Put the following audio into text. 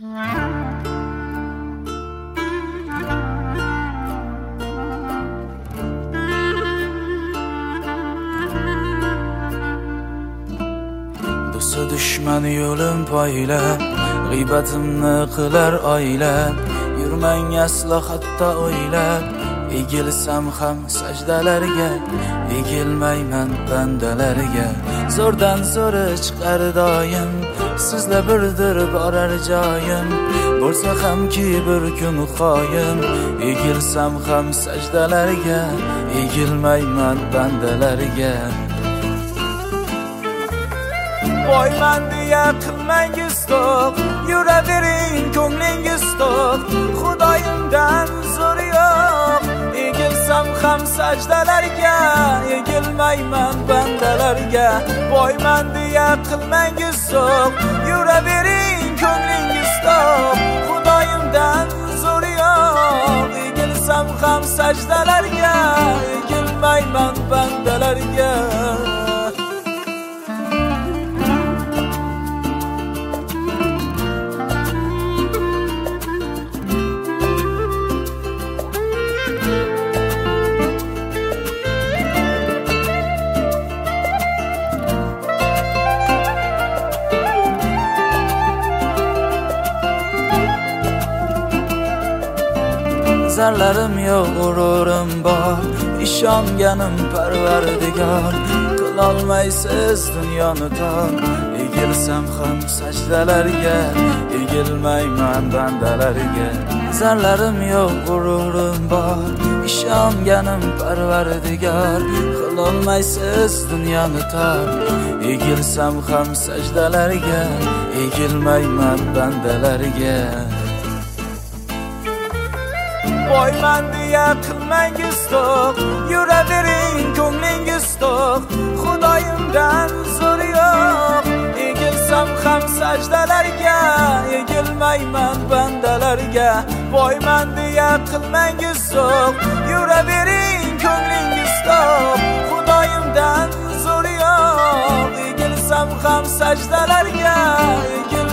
Do'sti dushman yo'lim poylab, g'iybatimni qilar oylab, yurmang aslo hatto o'ylab, egilsam ham sajdalarga, egilmayman bandalarga. Zo'rdan zo'ri chiqar doim, sizla birdir borar joyim. Bo'lsa hamki bir kun qoyim, egilsam ham sajdalarga, egilmayman bandalarga. Boyman deya qilmangiz to'q, yuravering ko'nglingiz to'q, Xudoyimdan zo'ri yo'q. Egilsam ham sajdalarga, egilmayman bandalarga. Boyman deya qilmangiz to'q, yuravering ko'nglingiz to'q, Xudoyimdan zo'ri yo'q. Egilsam ham sajdalarga, egilmayman bandalarga. Zarlarim yo'q, g'ururim bor, ishonganim Parvardigor. Qilolmaysiz dunyoni tor, egilsam ham sajdalarga, egilmayman bandalarga. Zarlarim yo'q, g'ururim bor, ishonganim Parvardigor. Qilolmaysiz dunyoni tor, egilsam ham sajdalarga, egilmayman bandalarga. Boyman deya qilmangiz to'q, yuravering ko'nglingiz to'q, Xudoyimdan zo'ri yo'q. Egilsam ham sajdalarga, egilmayman bandalarga. Boyman deya qilmangiz to'q, yuravering ko'nglingiz to'q, Xudoyimdan zo'ri yo'q. Egilsam ham sajdalarga,